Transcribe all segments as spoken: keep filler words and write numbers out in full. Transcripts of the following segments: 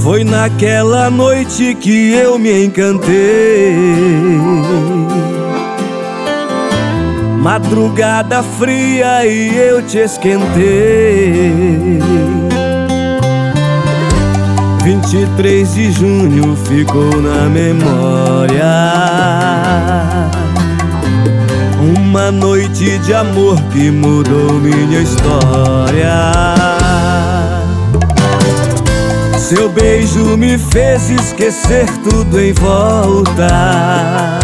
Foi naquela noite que eu me encantei. Madrugada fria e eu te esquentei. Vinte e três de junho ficou na memória. Uma noite de amor que mudou minha história. Seu beijo me fez esquecer tudo em volta,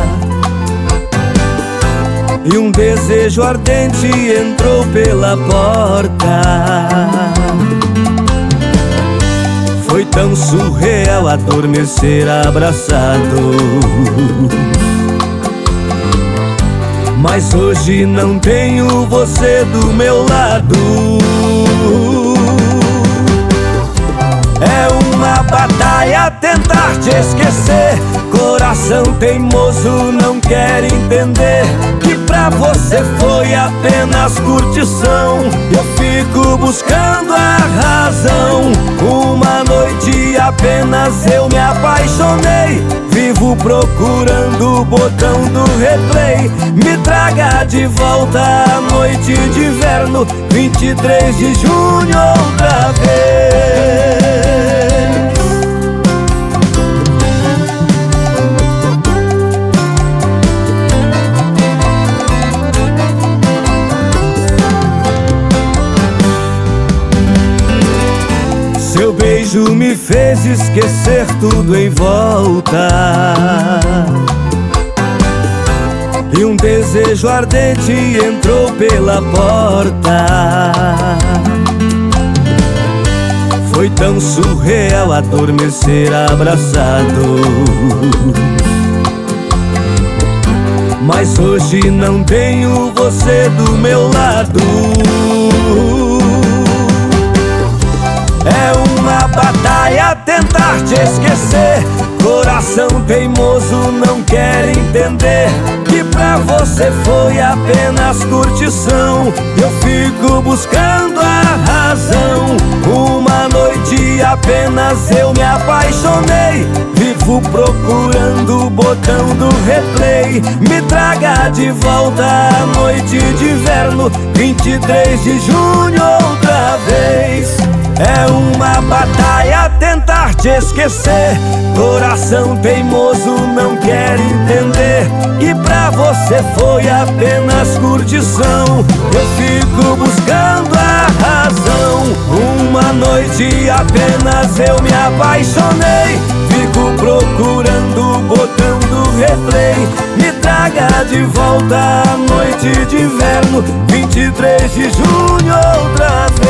e um desejo ardente entrou pela porta. Foi tão surreal adormecer abraçado, mas hoje não tenho você do meu lado. É uma batalha tentar te esquecer. Coração teimoso não quer entender que pra você foi apenas curtição. Eu fico buscando a razão. Uma noite apenas eu me apaixonei. Vivo procurando o botão do replay. Me traga de volta a noite de inverno, vinte e três de junho outra vez. Seu beijo me fez esquecer tudo em volta, e um desejo ardente entrou pela porta. Foi tão surreal adormecer abraçado, mas hoje não tenho você do meu lado. É uma batalha tentar te esquecer. Coração teimoso não quer entender que pra você foi apenas curtição. Eu fico buscando a razão. Uma noite apenas eu me apaixonei. Vivo procurando o botão do replay. Me traga de volta a noite de inverno, vinte e três de junho outra vez. É uma batalha tentar te esquecer. Coração teimoso não quer entender que pra você foi apenas curtição. Eu fico buscando a razão. Uma noite apenas eu me apaixonei. Fico procurando o botão do replay. Me traga de volta a noite de inverno, vinte e três de junho outra vez.